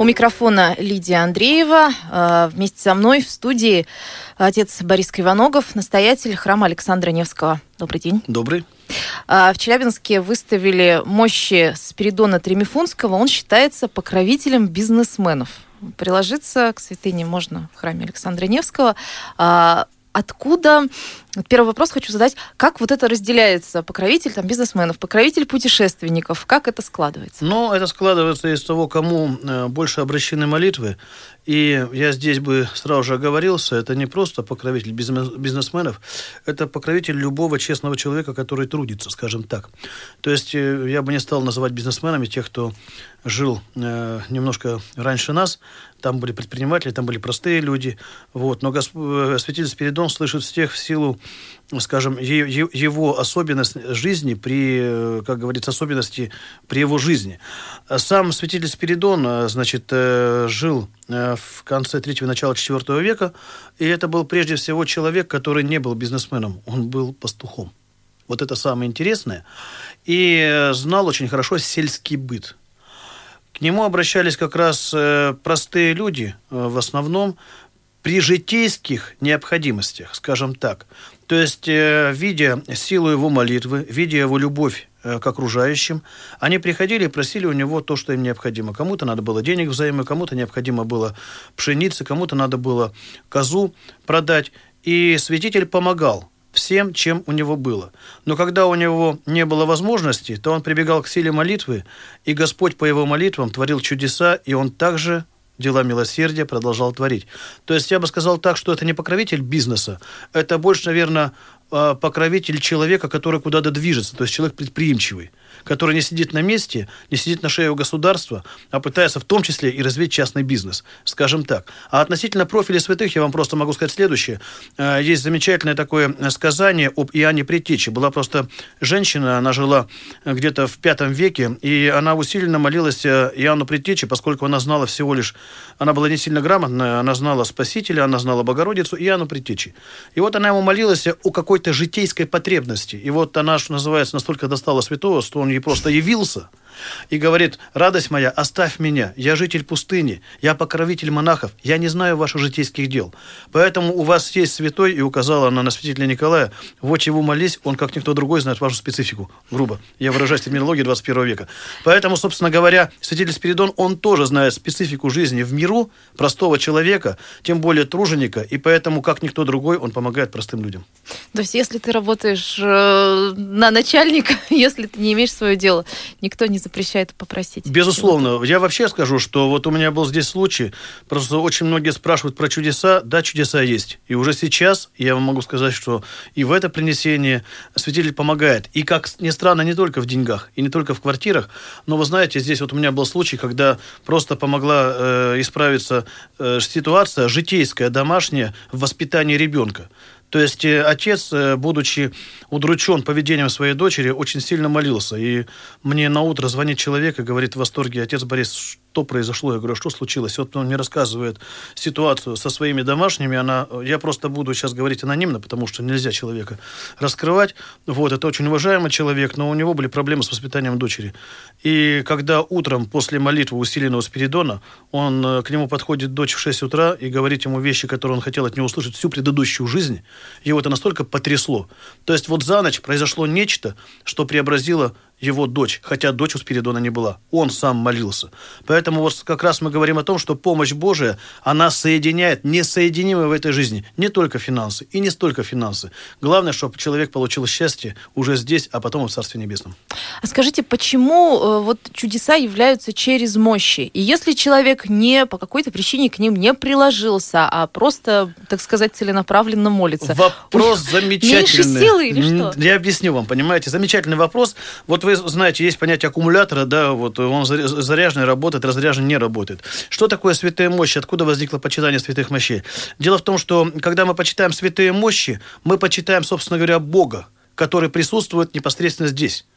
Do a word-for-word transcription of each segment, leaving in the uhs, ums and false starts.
микрофона Лидия Андреева. Вместе со мной в студии отец Борис Кривоногов, настоятель храма Александра Невского. Добрый день. Добрый. В Челябинске выставили мощи Спиридона Тремифунского. Он считается покровителем бизнесменов. Приложиться к святыне можно в храме Александра Невского. Откуда? Первый вопрос хочу задать. Как вот это разделяется? Покровитель там, бизнесменов, покровитель путешественников. Как это складывается? Ну, это складывается из того, кому больше обращены молитвы. И я здесь бы сразу же оговорился, это не просто покровитель бизнесменов, это покровитель любого честного человека, который трудится, скажем так. То есть я бы не стал называть бизнесменами тех, кто жил э, немножко раньше нас. Там были предприниматели, там были простые люди. Вот. Но Госп... святитель Спиридон слышит всех в силу, скажем, е- его особенность жизни, при, как говорится, особенности при его жизни. Сам святитель Спиридон, значит, жил в конце третьего, начала четвёртого века, и это был прежде всего человек, который не был бизнесменом, он был пастухом. Вот это самое интересное. И знал очень хорошо сельский быт. К нему обращались как раз простые люди, в основном, при житейских необходимостях, скажем так. То есть, видя силу его молитвы, видя его любовь к окружающим, они приходили и просили у него то, что им необходимо. Кому-то надо было денег взаймы, кому-то необходимо было пшеницы, кому-то надо было козу продать. И святитель помогал всем, чем у него было. Но когда у него не было возможности, то он прибегал к силе молитвы, и Господь по его молитвам творил чудеса, и он также дела милосердия продолжал творить. То есть я бы сказал так, что это не покровитель бизнеса, это больше, наверное, покровитель человека, который куда-то движется, то есть человек предприимчивый, который не сидит на месте, не сидит на шее у государства, а пытается в том числе и развить частный бизнес, скажем так. А относительно профиля святых я вам просто могу сказать следующее. Есть замечательное такое сказание об Иоанне Предтече. Была просто женщина, она жила где-то в пятом веке, и она усиленно молилась Иоанну Предтече, поскольку она знала всего лишь, она была не сильно грамотная, она знала Спасителя, она знала Богородицу и Иоанну Предтече. И вот она ему молилась о какой-то житейской потребности. И вот она, что называется, настолько достала святого, что он ей просто явился и говорит: радость моя, оставь меня, я житель пустыни, я покровитель монахов, я не знаю ваших житейских дел. Поэтому у вас есть святой, и указала она на святителя Николая, вот чего молись, он, как никто другой, знает вашу специфику. Грубо. Я выражаюсь в терминологии двадцать первого века. Поэтому, собственно говоря, святитель Спиридон, он тоже знает специфику жизни в миру, простого человека, тем более труженика, и поэтому, как никто другой, он помогает простым людям. То есть, если ты работаешь э, на начальника, если ты не имеешь свое дело, никто не запрещает попросить. Безусловно. Чего-то. Я вообще скажу, что вот у меня был здесь случай, просто очень многие спрашивают про чудеса. Да, чудеса есть. И уже сейчас я вам могу сказать, что и в это принесение святитель помогает. И, как ни странно, не только в деньгах, и не только в квартирах, но вы знаете, здесь вот у меня был случай, когда просто помогла э, исправиться э, ситуация житейская, домашняя, в воспитании ребенка. То есть отец, будучи удручен поведением своей дочери, очень сильно молился. И мне наутро звонит человек и говорит в восторге: отец Борис, что произошло? Я говорю: что случилось? Вот он мне рассказывает ситуацию со своими домашними. Она, я просто буду сейчас говорить анонимно, потому что нельзя человека раскрывать. Вот, это очень уважаемый человек, но у него были проблемы с воспитанием дочери. И когда утром после молитвы усиленного Спиридона, он к нему подходит дочь в шесть утра и говорит ему вещи, которые он хотел от нее услышать всю предыдущую жизнь, его это настолько потрясло. То есть вот за ночь произошло нечто, что преобразило его дочь, хотя дочь у Спиридона не была. Он сам молился. Поэтому вот как раз мы говорим о том, что помощь Божия, она соединяет несоединимые в этой жизни не только финансы и не столько финансы. Главное, чтобы человек получил счастье уже здесь, а потом в Царстве Небесном. А скажите, почему э, вот чудеса являются через мощи? И если человек не по какой-то причине к ним не приложился, а просто, так сказать, целенаправленно молится? Вопрос замечательный. Меньше силы или что? Я объясню вам, понимаете, замечательный вопрос. Вот вы знаете, есть понятие аккумулятора, да, вот он заряженный работает, разряженный не работает. Что такое святые мощи? Откуда возникло почитание святых мощей? Дело в том, что когда мы почитаем святые мощи, мы почитаем, собственно говоря, Бога, который присутствует непосредственно здесь.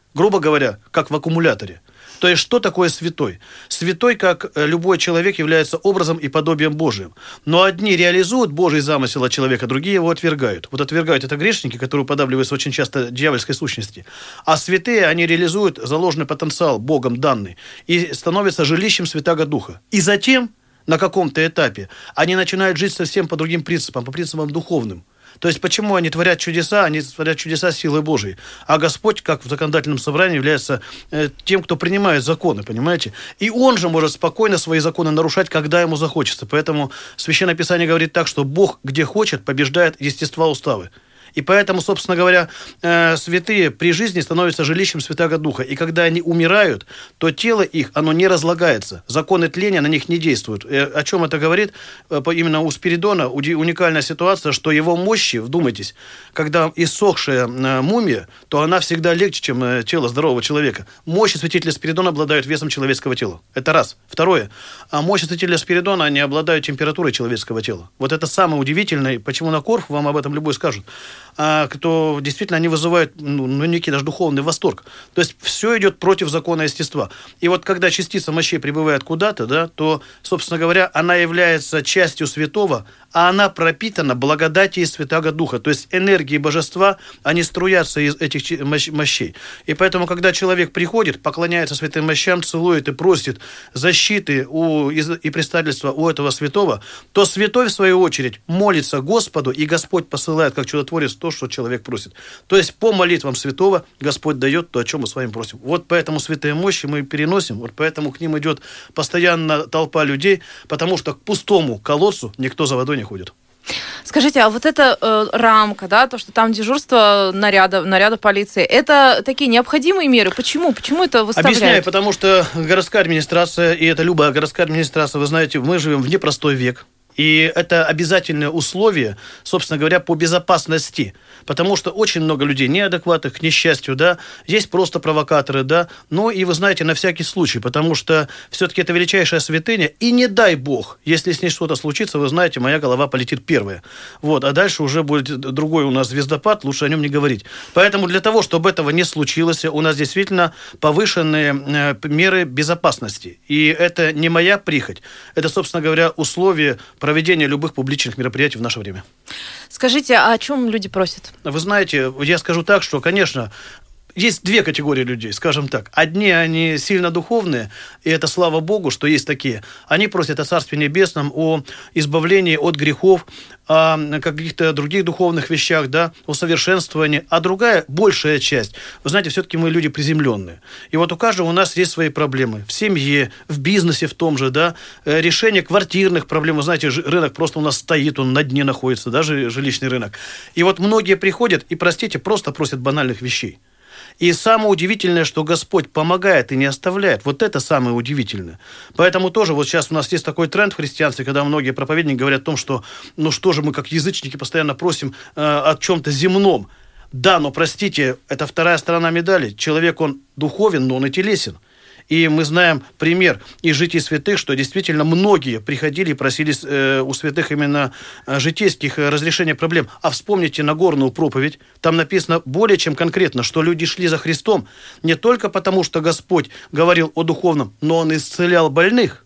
грубо говоря, как в аккумуляторе. То есть, что такое святой? Святой, как любой человек, является образом и подобием Божиим. Но одни реализуют Божий замысел от человека, другие его отвергают. Вот отвергают это грешники, которые уподабливаются очень часто дьявольской сущности. А святые, они реализуют заложенный потенциал, Богом данный, и становятся жилищем Святаго Духа. И затем, на каком-то этапе, они начинают жить совсем по другим принципам, по принципам духовным. То есть, почему они творят чудеса? Они творят чудеса силы Божией. А Господь, как в законодательном собрании, является э, тем, кто принимает законы, понимаете? И Он же может спокойно свои законы нарушать, когда ему захочется. Поэтому Священное Писание говорит так, что Бог, где хочет, побеждает естества уставы. И поэтому, собственно говоря, э, святые при жизни становятся жилищем Святаго Духа. И когда они умирают, то тело их, оно не разлагается. Законы тления на них не действуют. Э, о чем это говорит? Э, именно у Спиридона уди- уникальная ситуация, что его мощи, вдумайтесь, когда иссохшая э, мумия, то она всегда легче, чем э, тело здорового человека. Мощи святителя Спиридона обладают весом человеческого тела. Это раз. Второе. А мощи святителя Спиридона, они обладают температурой человеческого тела. Вот это самое удивительное. Почему на Корфу вам об этом любой скажут. А, кто действительно они вызывают ну, ну, некий даже духовный восторг. То есть все идет против закона естества. И вот когда частица мощей прибывает куда-то, да, то, собственно говоря, она является частью святого, а она пропитана благодатью Святаго Духа. То есть энергии божества, они струятся из этих мощей. И поэтому, когда человек приходит, поклоняется святым мощам, целует и просит защиты у, и предстательства у этого святого, то святой, в свою очередь, молится Господу, и Господь посылает, как чудотворец, то, что человек просит. То есть по молитвам святого Господь дает то, о чем мы с вами просим. Вот поэтому святые мощи мы переносим, вот поэтому к ним идет постоянно толпа людей, потому что к пустому колодцу никто за водой не ходит. Скажите, а вот эта э, рамка, да, то, что там дежурство наряда, наряда полиции, это такие необходимые меры? Почему? Почему это выставляют? Объясняю, потому что городская администрация, и это любая городская администрация, вы знаете, мы живем в непростой век. И это обязательное условие, собственно говоря, по безопасности. Потому что очень много людей неадекватных, к несчастью, да, есть просто провокаторы, да, но и, вы знаете, на всякий случай, потому что все-таки это величайшая святыня, и не дай бог, если с ней что-то случится, вы знаете, моя голова полетит первая. Вот, а дальше уже будет другой у нас звездопад, лучше о нем не говорить. Поэтому для того, чтобы этого не случилось, у нас действительно повышенные меры безопасности. И это не моя прихоть, это, собственно говоря, условия проведения любых публичных мероприятий в наше время. Скажите, а о чем люди просят? Вы знаете, я скажу так, что, конечно, есть две категории людей, скажем так. Одни, они сильно духовные, и это слава Богу, что есть такие. Они просят о Царстве Небесном, о избавлении от грехов, о каких-то других духовных вещах, да, о совершенствовании. А другая, большая часть, вы знаете, все-таки мы люди приземленные. И вот у каждого у нас есть свои проблемы. В семье, в бизнесе в том же, да, решение квартирных проблем. Вы знаете, рынок просто у нас стоит, он на дне находится, даже жилищный рынок. И вот многие приходят и, простите, просто просят банальных вещей. И самое удивительное, что Господь помогает и не оставляет. Вот это самое удивительное. Поэтому тоже вот сейчас у нас есть такой тренд в христианстве, когда многие проповедники говорят о том, что ну что же мы как язычники постоянно просим э, о чем-то земном. Да, но простите, это вторая сторона медали. Человек, он духовен, но он и телесен. И мы знаем пример из житий святых, что действительно многие приходили и просили э, у святых именно э, житейских э, разрешения проблем. А вспомните Нагорную проповедь, там написано более чем конкретно, что люди шли за Христом не только потому, что Господь говорил о духовном, но Он исцелял больных.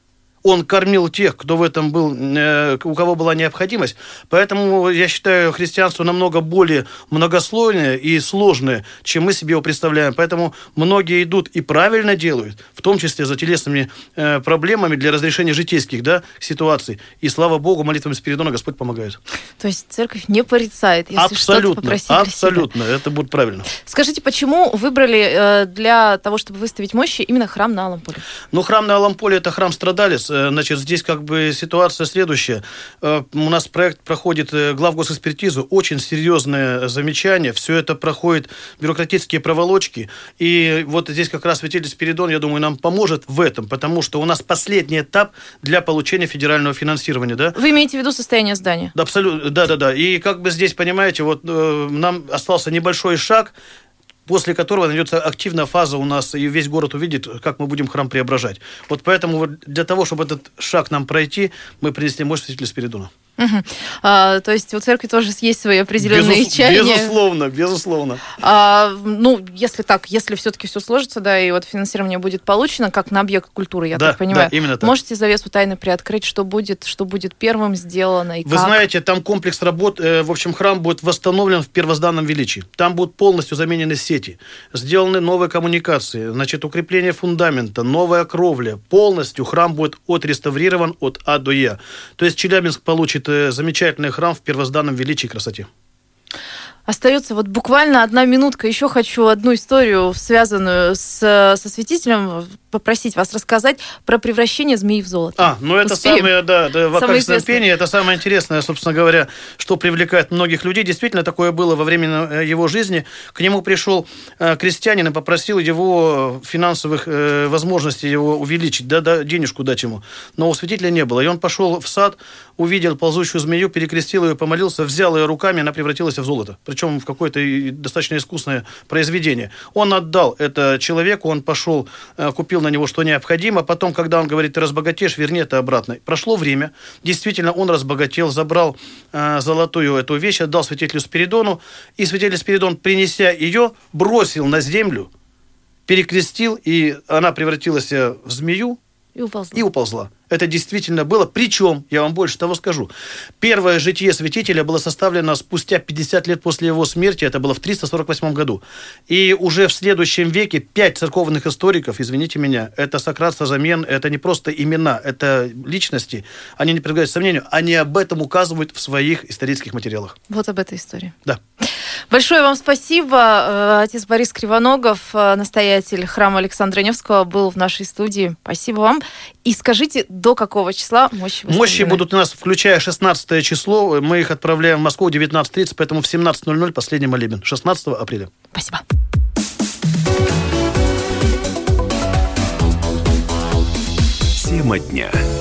Он кормил тех, кто в этом был, э, у кого была необходимость. Поэтому я считаю христианство намного более многослойное и сложное, чем мы себе его представляем. Поэтому многие идут и правильно делают, в том числе за телесными э, проблемами для разрешения житейских, да, ситуаций. И слава Богу, молитвами Спиридона Господь помогает. То есть церковь не порицает, если абсолютно, что-то попросить. Абсолютно, это будет правильно. Скажите, почему выбрали э, для того, чтобы выставить мощи, именно храм на Алламполе? Ну, храм на Алламполе – это храм-страдалец. Значит, здесь как бы ситуация следующая. У нас проект проходит главгосэкспертизу, очень серьезное замечание. Все это проходит бюрократические проволочки. И вот здесь как раз святитель Спиридон, я думаю, нам поможет в этом, потому что у нас последний этап для получения федерального финансирования. Да? Вы имеете в виду состояние здания? Да, абсолютно, да-да-да. И как бы здесь, понимаете, вот э, нам остался небольшой шаг, после которого найдется активная фаза у нас, и весь город увидит, как мы будем храм преображать. Вот поэтому вот для того, чтобы этот шаг нам пройти, мы принесли мощь святителя Спиридона. Угу. А, то есть у церкви тоже есть свои определенные Безус... чаяния. Безусловно, безусловно. А, ну, если так, если все-таки все сложится, да, и вот финансирование будет получено, как на объект культуры, я да, так понимаю. Да, именно так. Можете завесу тайны приоткрыть, что будет, что будет первым сделано и Вы как? знаете, там комплекс работ, э, в общем, храм будет восстановлен в первозданном величии. Там будут полностью заменены сети, сделаны новые коммуникации, значит, укрепление фундамента, новая кровля. Полностью храм будет отреставрирован от А до Я. То есть Челябинск получит замечательный храм в первозданном величии и красоте. Остается вот буквально одна минутка. Еще хочу одну историю, связанную с, со святителем, попросить вас рассказать про превращение змеи в золото. А, ну это Успеем? самое, да, да, в Самое пении, это самое интересное, собственно говоря, что привлекает многих людей. Действительно, такое было во время его жизни. К нему пришел э, крестьянин и попросил его финансовых э, возможностей его увеличить, да, да, денежку дать ему. Но у святителя не было. И он пошел в сад, увидел ползущую змею, перекрестил ее, помолился, взял ее руками, она превратилась в золото. Причем в какое-то достаточно искусное произведение. Он отдал это человеку, он пошел, купил на него, что необходимо. Потом, когда он говорит, ты разбогатеешь, верни это обратно. Прошло время. Действительно, он разбогател, забрал э, золотую эту вещь, отдал святителю Спиридону. И святитель Спиридон, принеся ее, бросил на землю, перекрестил, и она превратилась в змею и уползла. И уползла. Это действительно было. Причем, я вам больше того скажу, первое житие святителя было составлено спустя пятьдесят лет после его смерти, это было в триста сорок восьмом году. И уже в следующем веке пять церковных историков, извините меня, это Сократ, Созамен, это не просто имена, это личности, они не подвергаются сомнению, они об этом указывают в своих исторических материалах. Вот об этой истории. Да. Большое вам спасибо. Отец Борис Кривоногов, настоятель храма Александра Невского, был в нашей студии. Спасибо вам. И скажите, до какого числа мощи выставлены? Мощи будут у нас, включая шестнадцатое число. Мы их отправляем в Москву в девятнадцать тридцать, поэтому в семнадцать ноль ноль последний молебен. шестнадцатого апреля. Спасибо. Тема дня.